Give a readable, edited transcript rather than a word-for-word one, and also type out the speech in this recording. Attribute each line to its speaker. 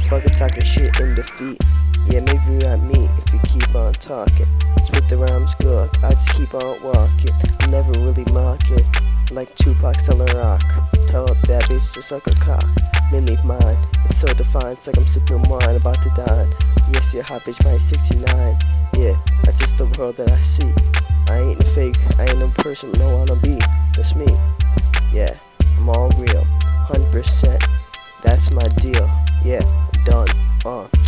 Speaker 1: Fucking talking shit in defeat. Yeah, maybe not me if you keep on talking. Spit the rhymes good, I just keep on walking. I'm never really mocking, like Tupac selling rock. Tell a bad bitch just like a cock. Then leave mine, it's so defined, it's like I'm sipping wine about to dine. Yes, you're hot bitch, my 69. Yeah, that's just the world that I see. I ain't a fake, I ain't no person, no wanna be. That's me. Yeah, I'm all real, 100%. That's my deal. Yeah, I'm done.